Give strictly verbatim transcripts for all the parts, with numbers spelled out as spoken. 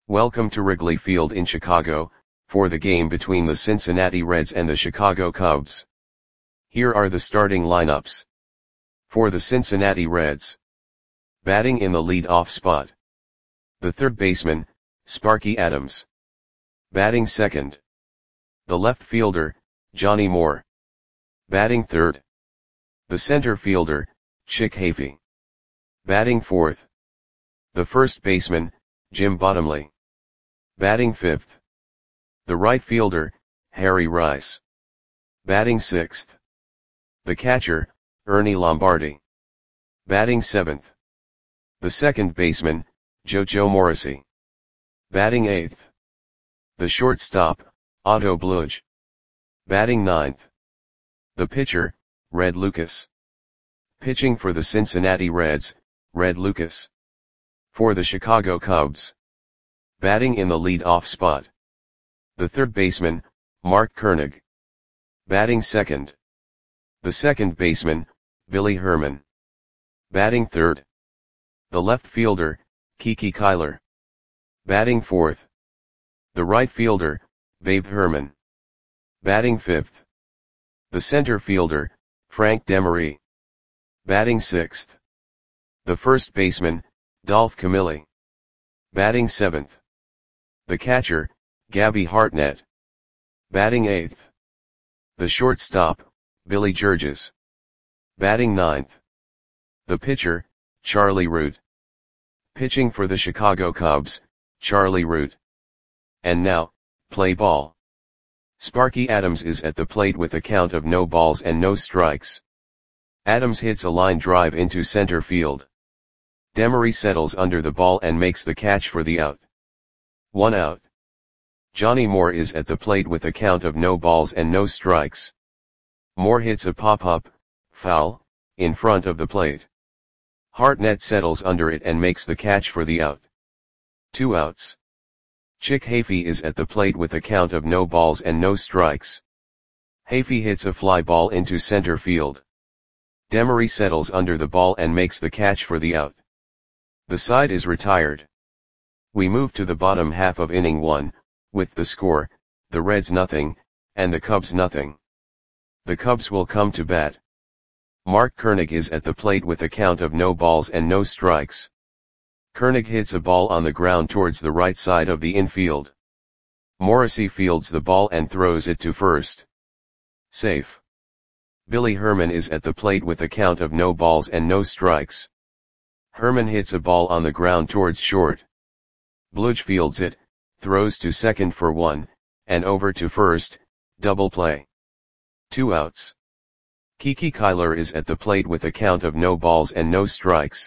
Welcome to Wrigley Field in Chicago, for the game between the Cincinnati Reds and the Chicago Cubs. Here are the starting lineups. For the Cincinnati Reds. Batting in the lead-off spot. The third baseman, Sparky Adams. Batting second. The left fielder, Johnny Moore. Batting third. The center fielder, Chick Hafey. Batting fourth. The first baseman, Jim Bottomley. Batting fifth. The right fielder, Harry Rice. Batting sixth. The catcher, Ernie Lombardi. Batting seventh. The second baseman, JoJo Morrissey. Batting eighth. The shortstop, Otto Bludge. Batting ninth. The pitcher, Red Lucas. Pitching for the Cincinnati Reds, Red Lucas. For the Chicago Cubs. Batting in the lead-off spot. The third baseman, Mark Koenig. Batting second. The second baseman, Billy Herman. Batting third. The left fielder, Kiki Kyler. Batting fourth. The right fielder, Babe Herman. Batting fifth. The center fielder, Frank Demery. Batting sixth. The first baseman, Dolph Camilli. Batting seventh. The catcher, Gabby Hartnett. Batting eighth. The shortstop, Billy Georges. Batting ninth. The pitcher, Charlie Root. Pitching for the Chicago Cubs, Charlie Root. And now, play ball. Sparky Adams is at the plate with a count of no balls and no strikes. Adams hits a line drive into center field. Demery settles under the ball and makes the catch for the out. One out. Johnny Moore is at the plate with a count of no balls and no strikes. Moore hits a pop-up, foul, in front of the plate. Hartnett settles under it and makes the catch for the out. Two outs. Chick Hafey is at the plate with a count of no balls and no strikes. Hafey hits a fly ball into center field. Demery settles under the ball and makes the catch for the out. The side is retired. We move to the bottom half of inning one, with the score, the Reds nothing, and the Cubs nothing. The Cubs will come to bat. Mark Koenig is at the plate with a count of no balls and no strikes. Koenig hits a ball on the ground towards the right side of the infield. Morrissey fields the ball and throws it to first. Safe. Billy Herman is at the plate with a count of no balls and no strikes. Herman hits a ball on the ground towards short. Bludge fields it, throws to second for one, and over to first, double play. Two outs. Kiki Kyler is at the plate with a count of no balls and no strikes.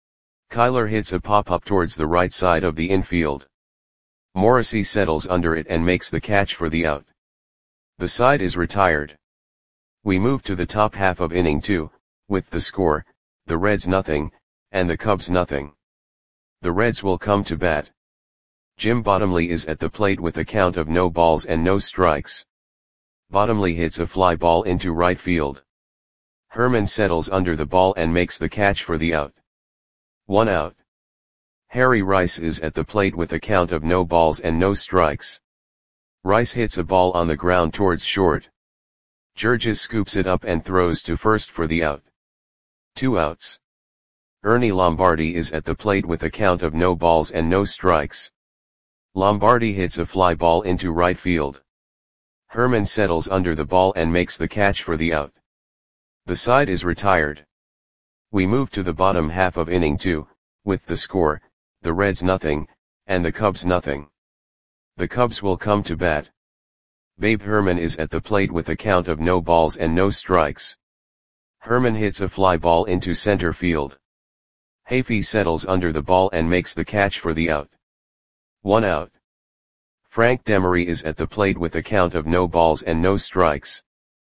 Kyler hits a pop-up towards the right side of the infield. Morrissey settles under it and makes the catch for the out. The side is retired. We move to the top half of inning two, with the score, the Reds nothing, and the Cubs nothing. The Reds will come to bat. Jim Bottomley is at the plate with a count of no balls and no strikes. Bottomley hits a fly ball into right field. Herman settles under the ball and makes the catch for the out. One out. Harry Rice is at the plate with a count of no balls and no strikes. Rice hits a ball on the ground towards short. Georges scoops it up and throws to first for the out. Two outs. Ernie Lombardi is at the plate with a count of no balls and no strikes. Lombardi hits a fly ball into right field. Herman settles under the ball and makes the catch for the out. The side is retired. We move to the bottom half of inning two, with the score, the Reds nothing, and the Cubs nothing. The Cubs will come to bat. Babe Herman is at the plate with a count of no balls and no strikes. Herman hits a fly ball into center field. Hafey settles under the ball and makes the catch for the out. One out. Frank Demery is at the plate with a count of no balls and no strikes.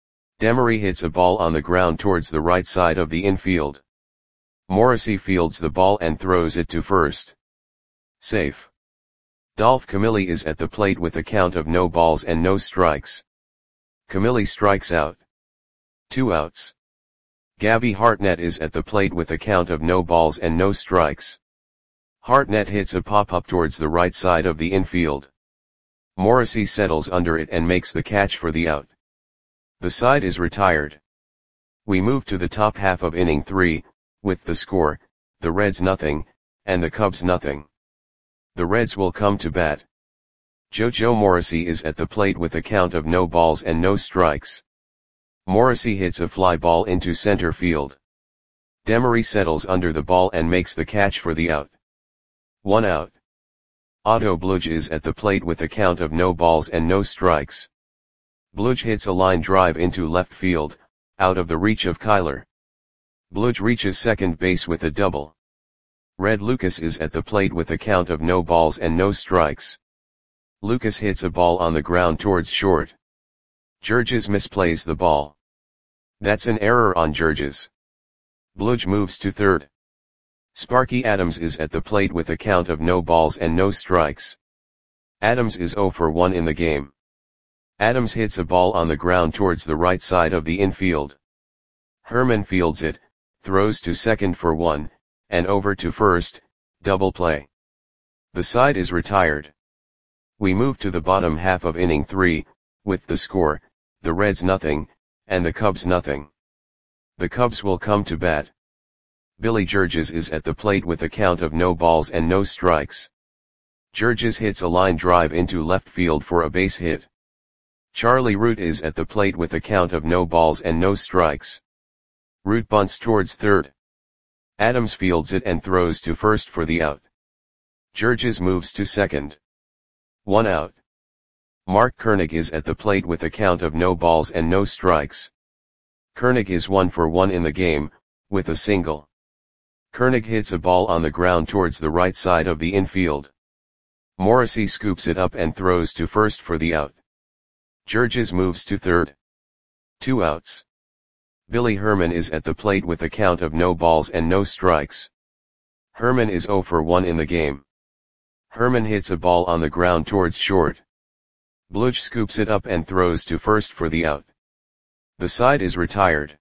Demery hits a ball on the ground towards the right side of the infield. Morrissey fields the ball and throws it to first. Safe. Dolph Camilli is at the plate with a count of no balls and no strikes. Camilli strikes out. Two outs. Gabby Hartnett is at the plate with a count of no balls and no strikes. Hartnett hits a pop-up towards the right side of the infield. Morrissey settles under it and makes the catch for the out. The side is retired. We move to the top half of inning three, with the score, the Reds nothing, and the Cubs nothing. The Reds will come to bat. JoJo Morrissey is at the plate with a count of no balls and no strikes. Morrissey hits a fly ball into center field. Demery settles under the ball and makes the catch for the out. One out. Otto Bludge is at the plate with a count of no balls and no strikes. Bludge hits a line drive into left field, out of the reach of Kyler. Bludge reaches second base with a double. Red Lucas is at the plate with a count of no balls and no strikes. Lucas hits a ball on the ground towards short. Georges misplays the ball. That's an error on Georges. Bludge moves to third. Sparky Adams is at the plate with a count of no balls and no strikes. Adams is zero for one in the game. Adams hits a ball on the ground towards the right side of the infield. Herman fields it, throws to second for one, and over to first, double play. The side is retired. We move to the bottom half of inning three, with the score, the Reds nothing, and the Cubs nothing. The Cubs will come to bat. Billy Georges is at the plate with a count of no balls and no strikes. Georges hits a line drive into left field for a base hit. Charlie Root is at the plate with a count of no balls and no strikes. Root bunts towards third. Adams fields it and throws to first for the out. Georges moves to second. One out. Mark Koenig is at the plate with a count of no balls and no strikes. Koenig is one for one in the game, with a single. Koenig hits a ball on the ground towards the right side of the infield. Morrissey scoops it up and throws to first for the out. Georges moves to third. Two outs. Billy Herman is at the plate with a count of no balls and no strikes. Herman is zero for one in the game. Herman hits a ball on the ground towards short. Bludge scoops it up and throws to first for the out. The side is retired.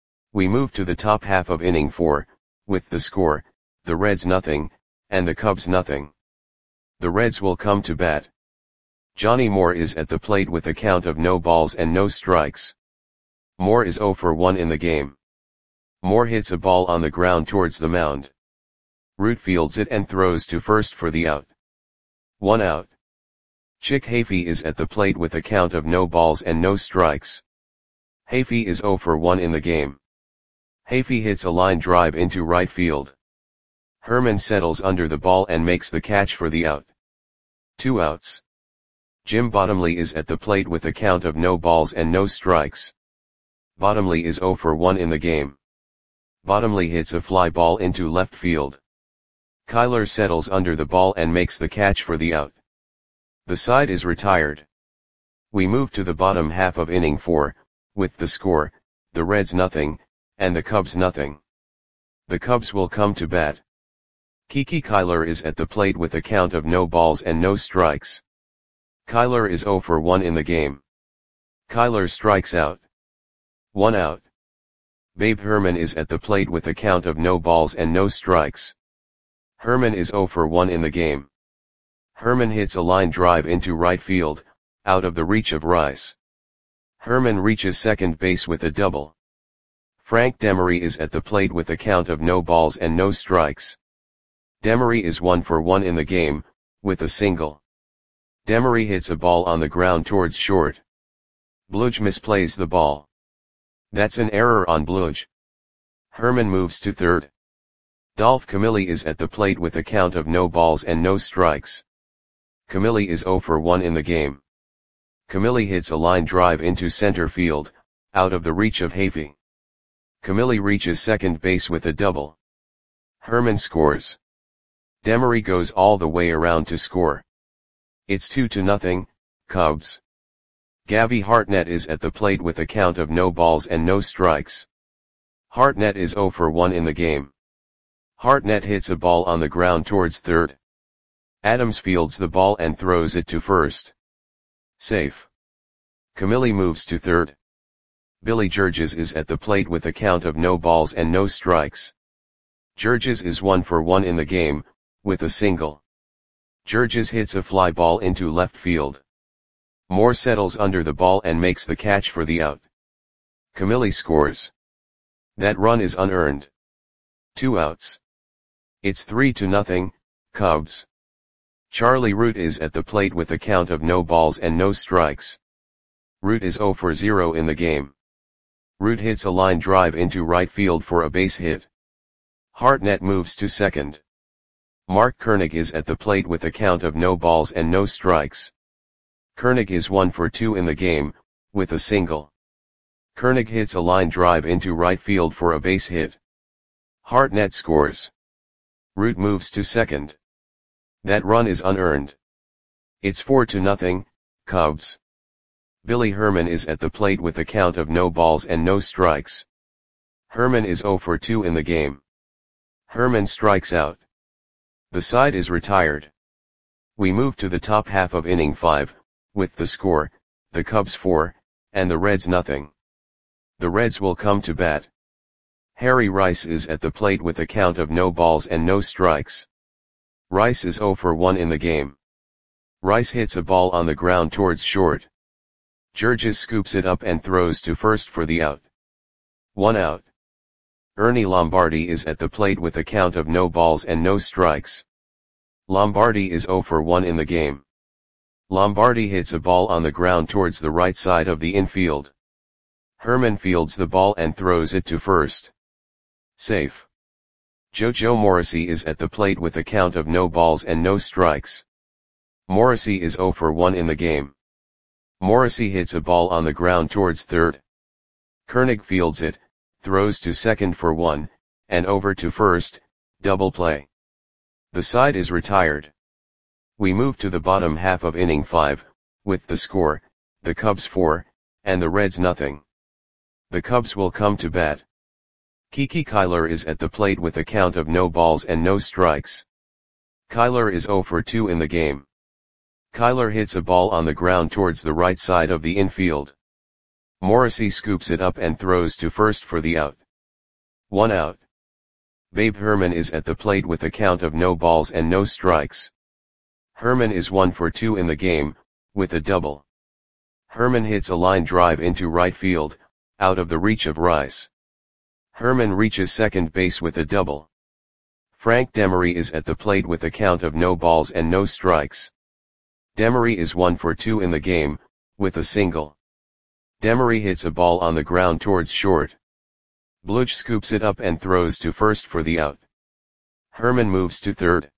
We move to the top half of inning four, with the score, the Reds nothing, and the Cubs nothing. The Reds will come to bat. Johnny Moore is at the plate with a count of no balls and no strikes. Moore is zero for one in the game. Moore hits a ball on the ground towards the mound. Root fields it and throws to first for the out. One out. Chick Hafey is at the plate with a count of no balls and no strikes. Hafey is zero for one in the game. Hafey hits a line drive into right field. Herman settles under the ball and makes the catch for the out. Two outs. Jim Bottomley is at the plate with a count of no balls and no strikes. Bottomley is zero for one in the game. Bottomley hits a fly ball into left field. Kyler settles under the ball and makes the catch for the out. The side is retired. We move to the bottom half of inning four, with the score, the Reds nothing, and the Cubs nothing. The Cubs will come to bat. Kiki Kyler is at the plate with a count of no balls and no strikes. Kyler is zero for one in the game. Kyler strikes out. One out. Babe Herman is at the plate with a count of no balls and no strikes. Herman is zero for one in the game. Herman hits a line drive into right field, out of the reach of Rice. Herman reaches second base with a double. Frank Demery is at the plate with a count of no balls and no strikes. Demery is one for one in the game, with a single. Demery hits a ball on the ground towards short. Bludge misplays the ball. That's an error on Bludge. Herman moves to third. Dolph Camilli is at the plate with a count of no balls and no strikes. Camilli is zero for one in the game. Camilli hits a line drive into center field, out of the reach of Hafey. Camilli reaches second base with a double. Herman scores. Demery goes all the way around to score. It's two to nothing, Cubs. Gabby Hartnett is at the plate with a count of no balls and no strikes. Hartnett is zero for one in the game. Hartnett hits a ball on the ground towards third. Adams fields the ball and throws it to first. Safe. Camilli moves to third. Billy Georges is at the plate with a count of no balls and no strikes. Georges is one for one in the game, with a single. Georges hits a fly ball into left field. Moore settles under the ball and makes the catch for the out. Camilli scores. That run is unearned. Two outs. It's three to nothing, Cubs. Charlie Root is at the plate with a count of no balls and no strikes. Root is zero for zero in the game. Root hits a line drive into right field for a base hit. Hartnett moves to second. Mark Koenig is at the plate with a count of no balls and no strikes. Koenig is one for two in the game, with a single. Koenig hits a line drive into right field for a base hit. Hartnett scores. Root moves to second. That run is unearned. It's four to nothing, Cubs. Billy Herman is at the plate with a count of no balls and no strikes. Herman is zero for two in the game. Herman strikes out. The side is retired. We move to the top half of inning five, with the score, the Cubs four, and the Reds nothing. The Reds will come to bat. Harry Rice is at the plate with a count of no balls and no strikes. Rice is zero for one in the game. Rice hits a ball on the ground towards short. Georges scoops it up and throws to first for the out. One out. Ernie Lombardi is at the plate with a count of no balls and no strikes. Lombardi is zero for one in the game. Lombardi hits a ball on the ground towards the right side of the infield. Herman fields the ball and throws it to first. Safe. Jojo Morrissey is at the plate with a count of no balls and no strikes. Morrissey is zero for one in the game. Morrissey hits a ball on the ground towards third. Koenig fields it, throws to second for one, and over to first, double play. The side is retired. We move to the bottom half of inning five, with the score, the Cubs four, and the Reds nothing. The Cubs will come to bat. Kiki Kyler is at the plate with a count of no balls and no strikes. Kyler is zero for two in the game. Kyler hits a ball on the ground towards the right side of the infield. Morrissey scoops it up and throws to first for the out. One out. Babe Herman is at the plate with a count of no balls and no strikes. Herman is one for two in the game, with a double. Herman hits a line drive into right field, out of the reach of Rice. Herman reaches second base with a double. Frank Demery is at the plate with a count of no balls and no strikes. Demery is one for two in the game, with a single. Demery hits a ball on the ground towards short. Bludge scoops it up and throws to first for the out. Herman moves to third.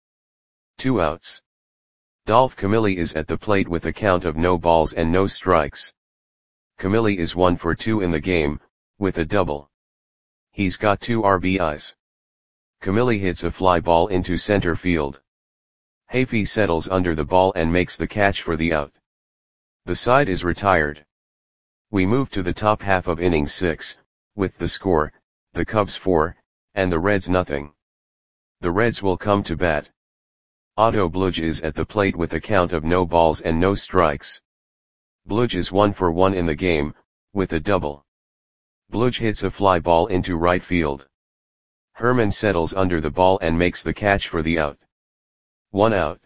Two outs. Dolph Camilli is at the plate with a count of no balls and no strikes. Camilli is one for two in the game, with a double. He's got two R B Is. Camilli hits a fly ball into center field. Hafey settles under the ball and makes the catch for the out. The side is retired. We move to the top half of inning six, with the score, the Cubs four, and the Reds nothing. The Reds will come to bat. Otto Bludge is at the plate with a count of no balls and no strikes. Bludge is one for one in the game, with a double. Bludge hits a fly ball into right field. Herman settles under the ball and makes the catch for the out. One out.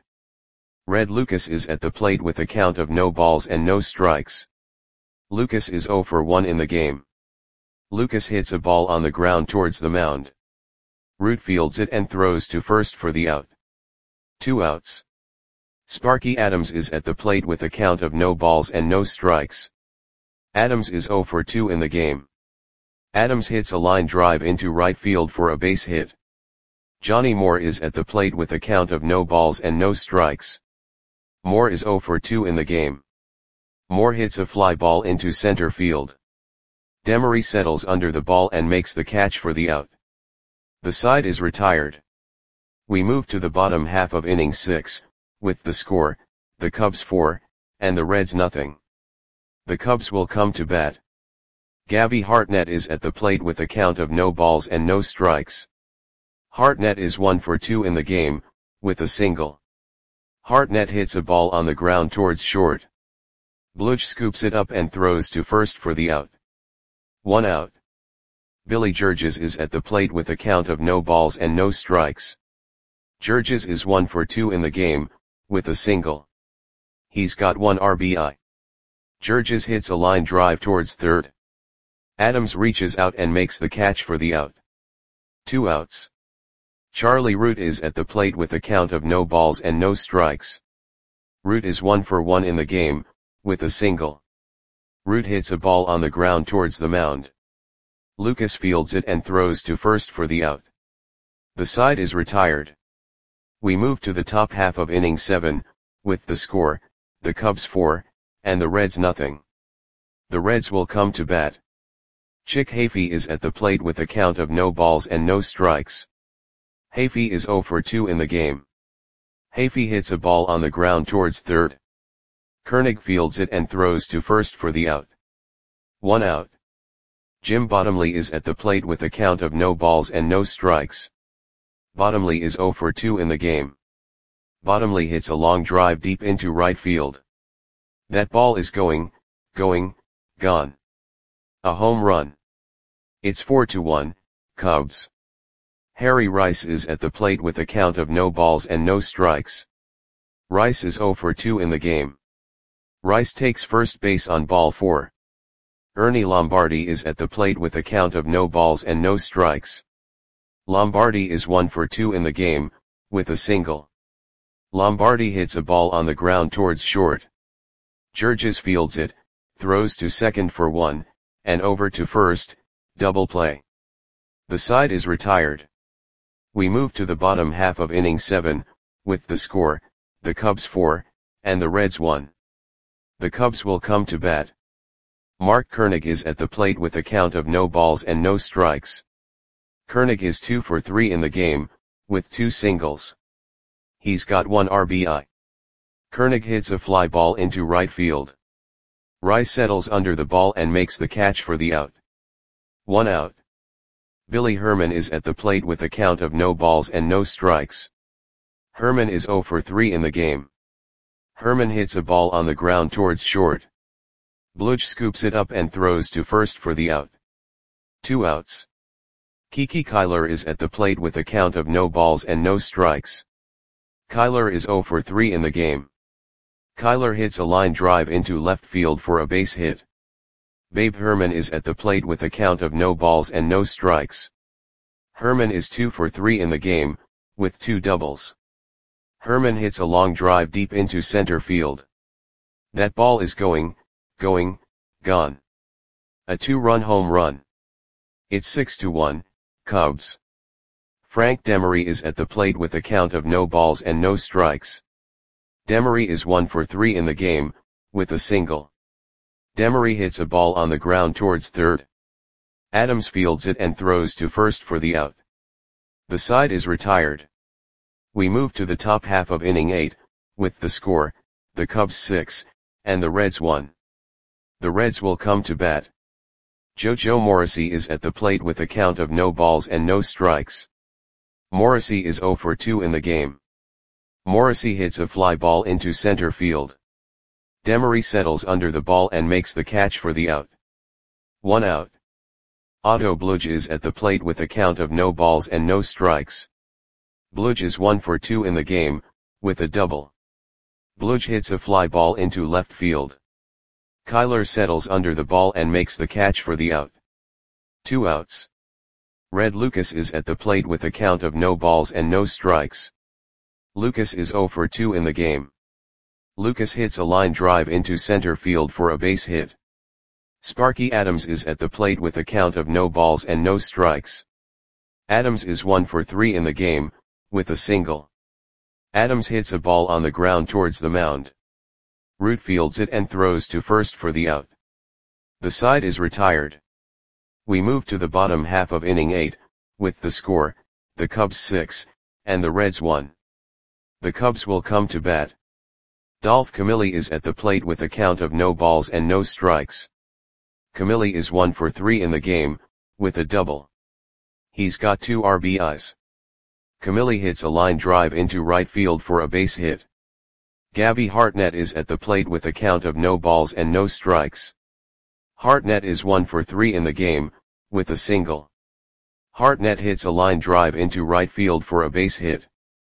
Red Lucas is at the plate with a count of no balls and no strikes. Lucas is zero for one in the game. Lucas hits a ball on the ground towards the mound. Root fields it and throws to first for the out. Two outs. Sparky Adams is at the plate with a count of no balls and no strikes. Adams is zero for two in the game. Adams hits a line drive into right field for a base hit. Johnny Moore is at the plate with a count of no balls and no strikes. Moore is zero for two in the game. Moore hits a fly ball into center field. Demery settles under the ball and makes the catch for the out. The side is retired. We move to the bottom half of inning six, with the score, the Cubs four, and the Reds nothing. The Cubs will come to bat. Gabby Hartnett is at the plate with a count of no balls and no strikes. Hartnett is one for two in the game, with a single. Hartnett hits a ball on the ground towards short. Bludge scoops it up and throws to first for the out. One out. Billy Georges is at the plate with a count of no balls and no strikes. Georges is one for two in the game, with a single. He's got one R B I. Georges hits a line drive towards third. Adams reaches out and makes the catch for the out. Two outs. Charlie Root is at the plate with a count of no balls and no strikes. Root is one for one in the game, with a single. Root hits a ball on the ground towards the mound. Lucas fields it and throws to first for the out. The side is retired. We move to the top half of inning seven, with the score, the Cubs four, and the Reds nothing. The Reds will come to bat. Chick Hafey is at the plate with a count of no balls and no strikes. Hafey is zero for two in the game. Hafey hits a ball on the ground towards third. Koenig fields it and throws to first for the out. One out. Jim Bottomley is at the plate with a count of no balls and no strikes. Bottomley is zero for two in the game. Bottomley hits a long drive deep into right field. That ball is going, going, gone. A home run. It's four to one, Cubs. Harry Rice is at the plate with a count of no balls and no strikes. Rice is zero for two in the game. Rice takes first base on ball four. Ernie Lombardi is at the plate with a count of no balls and no strikes. Lombardi is one for two in the game, with a single. Lombardi hits a ball on the ground towards short. Georges fields it, throws to second for one, and over to first, double play. The side is retired. We move to the bottom half of inning seven, with the score, the Cubs four, and the Reds one. The Cubs will come to bat. Mark Koenig is at the plate with a count of no balls and no strikes. Koenig is two for three in the game, with two singles. He's got one R B I. Koenig hits a fly ball into right field. Rice settles under the ball and makes the catch for the out. One out. Billy Herman is at the plate with a count of no balls and no strikes. Herman is zero for three in the game. Herman hits a ball on the ground towards short. Bludge scoops it up and throws to first for the out. Two outs. Kiki Kyler is at the plate with a count of no balls and no strikes. Kyler is zero for three in the game. Kyler hits a line drive into left field for a base hit. Babe Herman is at the plate with a count of no balls and no strikes. Herman is two for three in the game, with two doubles. Herman hits a long drive deep into center field. That ball is going, going, gone. A two-run home run. It's six to one, Cubs. Frank Demery is at the plate with a count of no balls and no strikes. Demery is one for three in the game, with a single. Demery hits a ball on the ground towards third. Adams fields it and throws to first for the out. The side is retired. We move to the top half of inning eight, with the score, the Cubs six, and the Reds one. The Reds will come to bat. JoJo Morrissey is at the plate with a count of no balls and no strikes. Morrissey is zero for two in the game. Morrissey hits a fly ball into center field. Demery settles under the ball and makes the catch for the out. One out. Otto Bludge is at the plate with a count of no balls and no strikes. Bludge is one for two in the game, with a double. Bludge hits a fly ball into left field. Kyler settles under the ball and makes the catch for the out. Two outs. Red Lucas is at the plate with a count of no balls and no strikes. Lucas is zero for two in the game. Lucas hits a line drive into center field for a base hit. Sparky Adams is at the plate with a count of no balls and no strikes. Adams is one for three in the game, with a single. Adams hits a ball on the ground towards the mound. Root fields it and throws to first for the out. The side is retired. We move to the bottom half of inning eight, with the score, the Cubs six, and the Reds one. The Cubs will come to bat. Dolph Camilli is at the plate with a count of no balls and no strikes. Camilli is one for three in the game, with a double. He's got two R B Is. Camilli hits a line drive into right field for a base hit. Gabby Hartnett is at the plate with a count of no balls and no strikes. Hartnett is one for three in the game, with a single. Hartnett hits a line drive into right field for a base hit.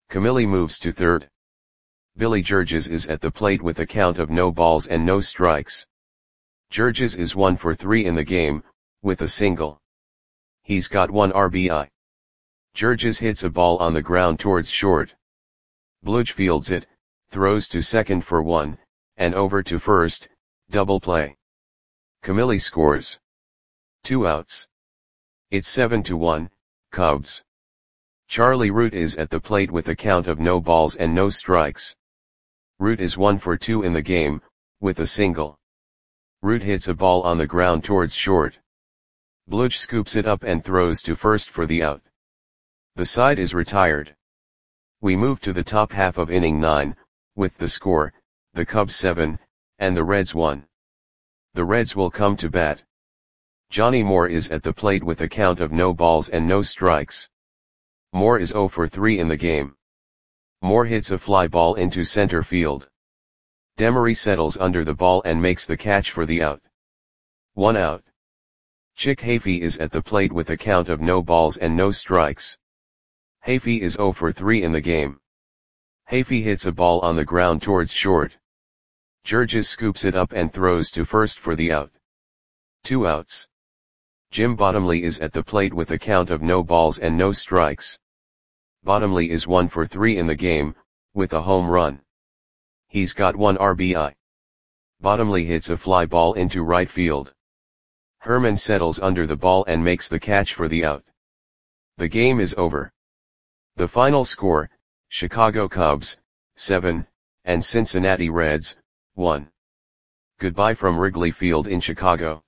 Camille moves to third. Billy Georges is at the plate with a count of no balls and no strikes. Georges is one for three in the game, with a single. He's got one R B I. Georges hits a ball on the ground towards short. Bludge fields it, throws to second for one, and over to first, double play. Camille scores. Two outs. It's seven to one, Cubs. Charlie Root is at the plate with a count of no balls and no strikes. Root is one for two in the game, with a single. Root hits a ball on the ground towards short. Bludge scoops it up and throws to first for the out. The side is retired. We move to the top half of inning nine, with the score, the Cubs seven, and the Reds one. The Reds will come to bat. Johnny Moore is at the plate with a count of no balls and no strikes. Moore is zero for three in the game. Moore hits a fly ball into center field. Demery settles under the ball and makes the catch for the out. One out. Chick Hafey is at the plate with a count of no balls and no strikes. Hafey is zero for three in the game. Hafey hits a ball on the ground towards short. Georges scoops it up and throws to first for the out. Two outs. Jim Bottomley is at the plate with a count of no balls and no strikes. Bottomley is one for three in the game, with a home run. He's got one R B I. Bottomley hits a fly ball into right field. Herman settles under the ball and makes the catch for the out. The game is over. The final score, Chicago Cubs, seven, and Cincinnati Reds, one. Goodbye from Wrigley Field in Chicago.